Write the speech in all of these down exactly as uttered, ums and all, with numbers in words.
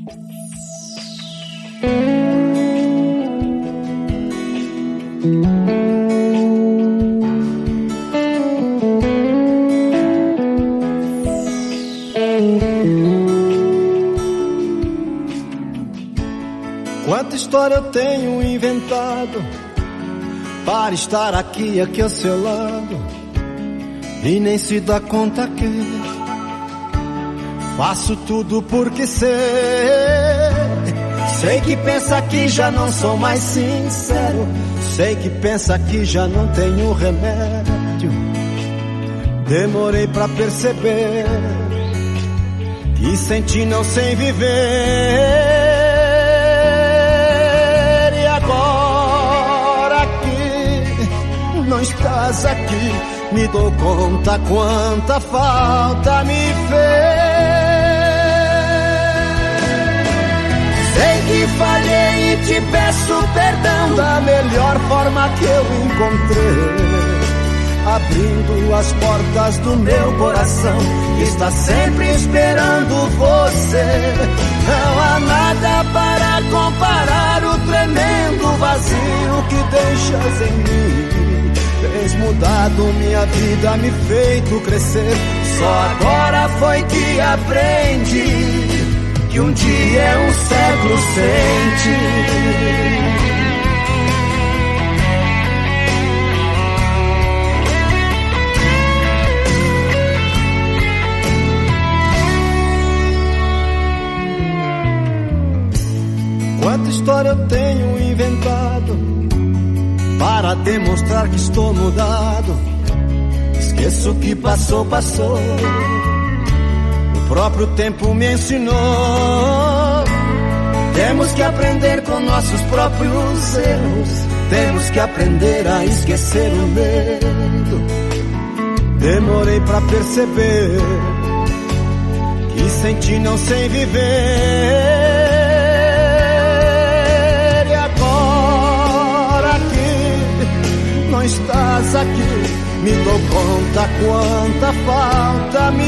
Quanta história eu tenho inventado para estar aqui, aqui ao seu lado, e nem se dá conta que faço tudo porque sei. Sei que pensa que já não sou mais sincero, sei que pensa que já não tenho remédio. Demorei pra perceber que sem ti não sei viver. Não estás aqui, me dou conta quanta falta me fez. Sei que falhei e te peço perdão da melhor forma que eu encontrei, abrindo as portas do meu coração, que está sempre esperando você. Não há nada para comparar o tremendo vazio que deixas em mim. Tens mudado minha vida, me feito crescer. Só agora foi que aprendi que um dia é um século sem ti. Quanta história eu tenho inventado para demonstrar que estou mudado. Esqueço que passou, passou. O próprio tempo me ensinou. Temos que aprender com nossos próprios erros. Temos que aprender a esquecer o medo. Demorei pra perceber que sem ti não sei viver. Não estás aqui, me dou conta quanta falta me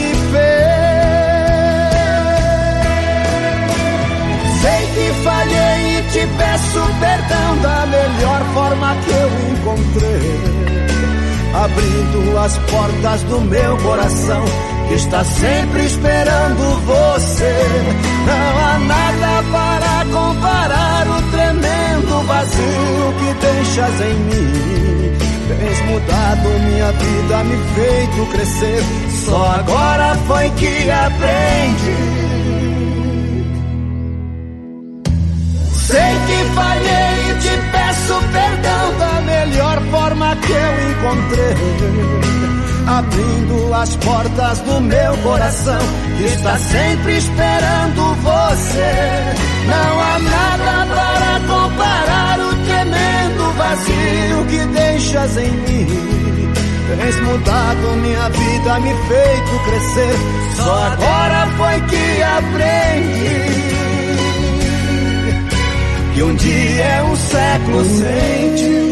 fez. Sei que falhei e te peço perdão da melhor forma que eu encontrei, abrindo as portas do meu coração, que está sempre esperando você. Não há nada para comparar o tremendo vazio que deixas em mim. Tens mudado minha vida, me feito crescer. Só agora foi que aprendi. Sei que falhei e te peço perdão da melhor forma que eu encontrei, abrindo as portas do meu coração, que está sempre esperando você. Não há nada para comparar o tremendo vazio que deixas em mim. Tens mudado minha vida, me feito crescer. Só agora foi que aprendi que um dia é um século sem ti.